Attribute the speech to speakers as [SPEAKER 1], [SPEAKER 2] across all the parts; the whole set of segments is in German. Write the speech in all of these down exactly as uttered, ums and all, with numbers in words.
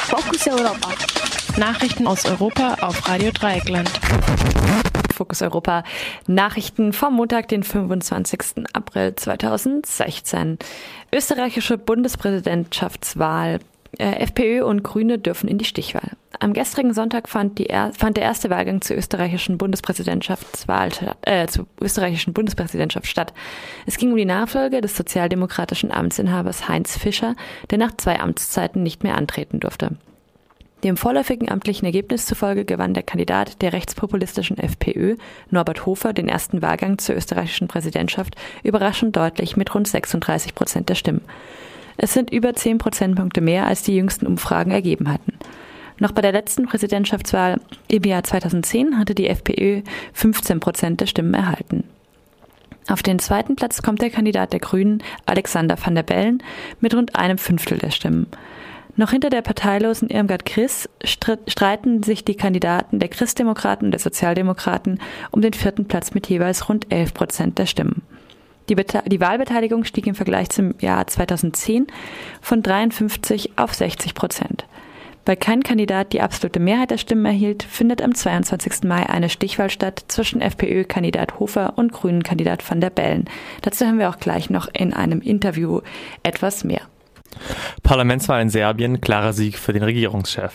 [SPEAKER 1] Fokus Europa.
[SPEAKER 2] Nachrichten aus Europa auf Radio Dreieckland.
[SPEAKER 3] Fokus Europa. Nachrichten vom Montag, den fünfundzwanzigsten April zweitausendsechzehn. Österreichische Bundespräsidentschaftswahl. Äh, FPÖ und Grüne dürfen in die Stichwahl. Am gestrigen Sonntag fand, die er, fand der erste Wahlgang zur österreichischen Bundespräsidentschaftswahl äh, zur österreichischen Bundespräsidentschaft statt. Es ging um die Nachfolge des sozialdemokratischen Amtsinhabers Heinz Fischer, der nach zwei Amtszeiten nicht mehr antreten durfte. Dem vorläufigen amtlichen Ergebnis zufolge gewann der Kandidat der rechtspopulistischen FPÖ, Norbert Hofer, den ersten Wahlgang zur österreichischen Präsidentschaft überraschend deutlich mit rund sechsunddreißig Prozent der Stimmen. Es sind über zehn Prozentpunkte mehr, als die jüngsten Umfragen ergeben hatten. Noch bei der letzten Präsidentschaftswahl im Jahr zweitausendzehn hatte die FPÖ fünfzehn Prozent der Stimmen erhalten. Auf den zweiten Platz kommt der Kandidat der Grünen, Alexander Van der Bellen, mit rund einem Fünftel der Stimmen. Noch hinter der parteilosen Irmgard Kriss streiten sich die Kandidaten der Christdemokraten und der Sozialdemokraten um den vierten Platz mit jeweils rund elf Prozent der Stimmen. Die, Bete- die Wahlbeteiligung stieg im Vergleich zum Jahr zweitausendzehn von dreiundfünfzig auf sechzig Prozent. Weil kein Kandidat die absolute Mehrheit der Stimmen erhielt, findet am zweiundzwanzigsten Mai eine Stichwahl statt zwischen FPÖ-Kandidat Hofer und Grünen-Kandidat Van der Bellen. Dazu haben wir auch gleich noch in einem Interview etwas mehr.
[SPEAKER 4] Parlamentswahl in Serbien, klarer Sieg für den Regierungschef.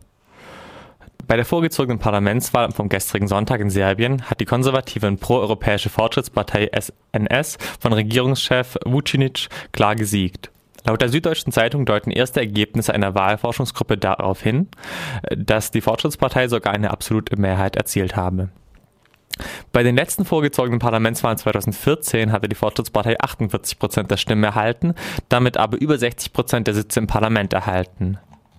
[SPEAKER 4] Bei der vorgezogenen Parlamentswahl vom gestrigen Sonntag in Serbien hat die konservative und pro-europäische Fortschrittspartei S N S von Regierungschef Vucinic klar gesiegt. Laut der Süddeutschen Zeitung deuten erste Ergebnisse einer Wahlforschungsgruppe darauf hin, dass die Fortschrittspartei sogar eine absolute Mehrheit erzielt habe. Bei den letzten vorgezogenen Parlamentswahlen zweitausendvierzehn hatte die Fortschrittspartei achtundvierzig Prozent der Stimmen erhalten, damit aber über sechzig Prozent der Sitze im Parlament erhalten.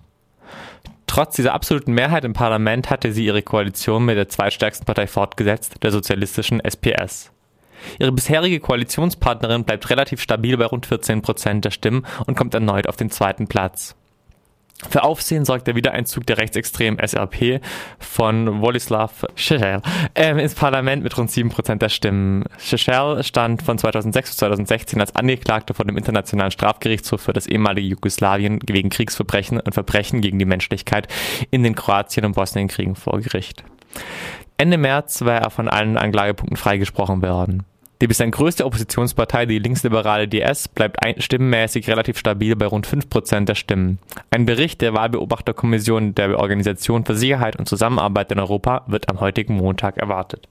[SPEAKER 4] Trotz dieser absoluten Mehrheit im Parlament hatte sie ihre Koalition mit der zweitstärksten Partei fortgesetzt, der sozialistischen S P S. Ihre bisherige Koalitionspartnerin bleibt relativ stabil bei rund vierzehn Prozent der Stimmen und kommt erneut auf den zweiten Platz. Für Aufsehen sorgt der Wiedereinzug der rechtsextremen S R P von Wolislaw Šešelj ähm, ins Parlament mit rund sieben Prozent der Stimmen. Šešelj stand von zweitausendsechs bis zweitausendsechzehn als Angeklagter vor dem Internationalen Strafgerichtshof für das ehemalige Jugoslawien wegen Kriegsverbrechen und Verbrechen gegen die Menschlichkeit in den Kroatien- und Bosnienkriegen vor Gericht. Ende März war er von allen Anklagepunkten freigesprochen worden. Die bislang größte Oppositionspartei, die linksliberale D S, bleibt stimmenmäßig relativ stabil bei rund fünf Prozent der Stimmen. Ein Bericht der Wahlbeobachterkommission der Organisation für Sicherheit und Zusammenarbeit in Europa wird am heutigen Montag erwartet.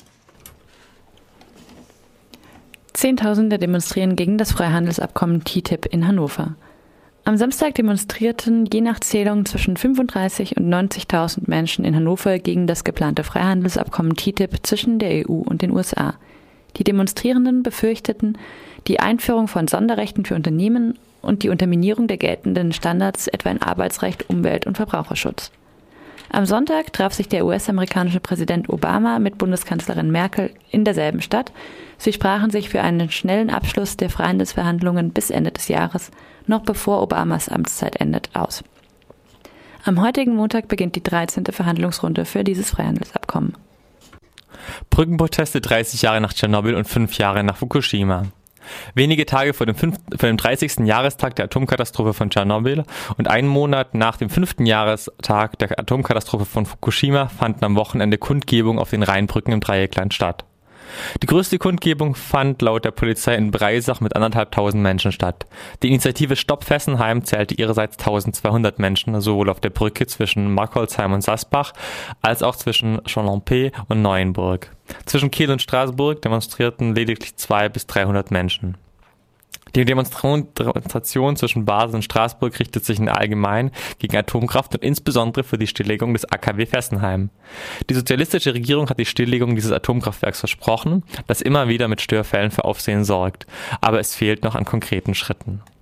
[SPEAKER 3] Zehntausende demonstrieren gegen das Freihandelsabkommen T T I P in Hannover. Am Samstag demonstrierten je nach Zählung zwischen fünfunddreißigtausend und neunzigtausend Menschen in Hannover gegen das geplante Freihandelsabkommen T T I P zwischen der E U und den U S A. Die Demonstrierenden befürchteten die Einführung von Sonderrechten für Unternehmen und die Unterminierung der geltenden Standards etwa in Arbeitsrecht, Umwelt- und Verbraucherschutz. Am Sonntag traf sich der U S-amerikanische Präsident Obama mit Bundeskanzlerin Merkel in derselben Stadt. Sie sprachen sich für einen schnellen Abschluss der Freihandelsverhandlungen bis Ende des Jahres, noch bevor Obamas Amtszeit endet, aus. Am heutigen Montag beginnt die dreizehnte Verhandlungsrunde für dieses Freihandelsabkommen.
[SPEAKER 4] Brückenproteste dreißig Jahre nach Tschernobyl und fünf Jahre nach Fukushima. Wenige Tage vor dem, fünf, vor dem dreißigsten Jahrestag der Atomkatastrophe von Tschernobyl und einen Monat nach dem fünften Jahrestag der Atomkatastrophe von Fukushima fanden am Wochenende Kundgebungen auf den Rheinbrücken im Dreieckland statt. Die größte Kundgebung fand laut der Polizei in Breisach mit anderthalbtausend Menschen statt. Die Initiative Stopp Fessenheim zählte ihrerseits eintausendzweihundert Menschen, sowohl auf der Brücke zwischen Markholzheim und Sassbach, als auch zwischen Chalampé und Neuenburg. Zwischen Kiel und Straßburg demonstrierten lediglich zweihundert bis dreihundert Menschen. Die Demonstration zwischen Basel und Straßburg richtet sich in allgemein gegen Atomkraft und insbesondere für die Stilllegung des A K W Fessenheim. Die sozialistische Regierung hat die Stilllegung dieses Atomkraftwerks versprochen, das immer wieder mit Störfällen für Aufsehen sorgt, aber es fehlt noch an konkreten Schritten.